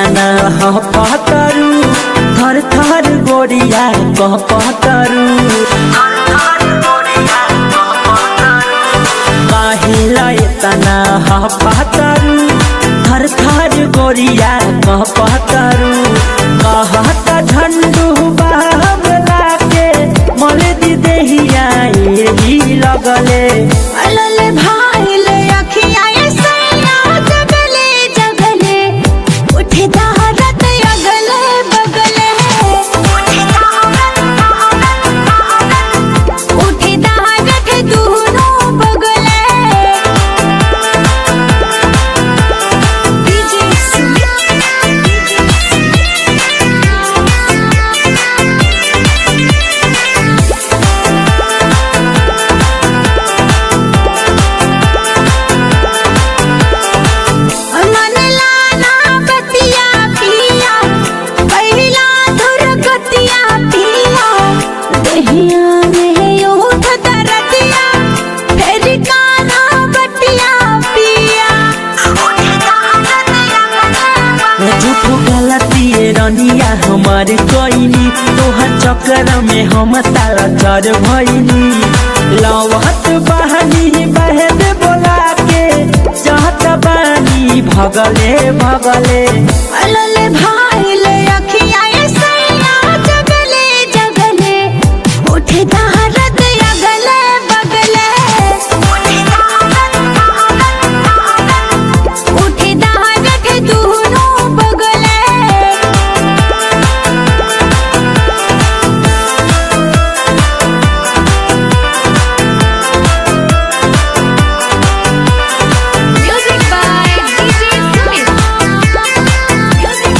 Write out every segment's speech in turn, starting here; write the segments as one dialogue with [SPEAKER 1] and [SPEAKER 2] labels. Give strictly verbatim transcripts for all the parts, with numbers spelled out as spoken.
[SPEAKER 1] तना पतरू थर थर गोरिया कह पतरू काहिला तना पतरू थर थर गोरिया कह पतरू कहता झंडू बाबला के मल दी देहिया ही लगले
[SPEAKER 2] अलले भाई ले अखियाँ सैया जगले जगले उठे दहरत अगले बगले उठे दहरत उठे दहरत दोनों बगले डीजे
[SPEAKER 1] रनिया हमार कोइनी तोहर चक्कर में हम तारा चर भइनी लवत बहानी बहद बोला के चाहत बानी भगले भगले
[SPEAKER 2] अलले भाई ले अखियाँ सैया जगले जगले उठे दहरत अगले बगले उठे दहरत दोनों बगले Music by DJ Sumit Music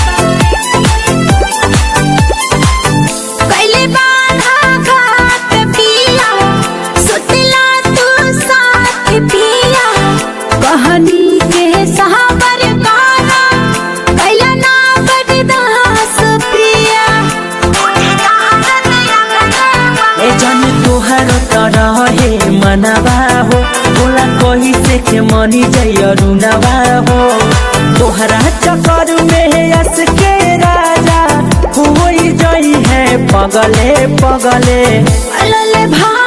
[SPEAKER 2] by कैले बांधा घाट पिया सुतला तू साथ पिया कहानी के सहाबर गाना कैला ना बरदास पिया
[SPEAKER 1] ए जन तोहर तरह हे मनवा हो बोला कही से के मनी जय रुनवा हो तोहरा चक्कर में यस के राजा होई जई है पगले पगले
[SPEAKER 2] अलले भाई